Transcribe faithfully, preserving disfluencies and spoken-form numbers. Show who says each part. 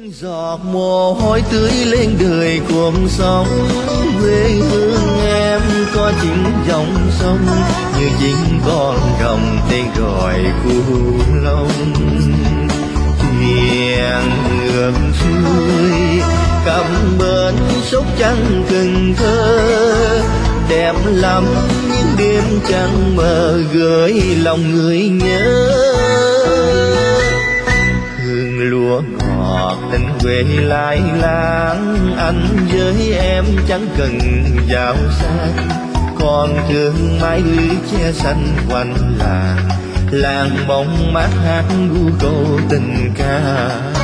Speaker 1: Giọt mồ hôi tưới lên đời cuộc sống, quê hương em có chính dòng sông, như chính con rồng tên gọi Cửu Long. Thuyền ngược xuôi cặp bến Sóc Trăng Cần Thơ, đẹp lắm những đêm trăng mơ gửi lòng người nhớ. Hương lúa ngọt tình quê lai láng, anh với em chẳng cần giàu sang, còn thương mái lưới che xanh quanh làng, làng bóng mát hát gu câu tình ca.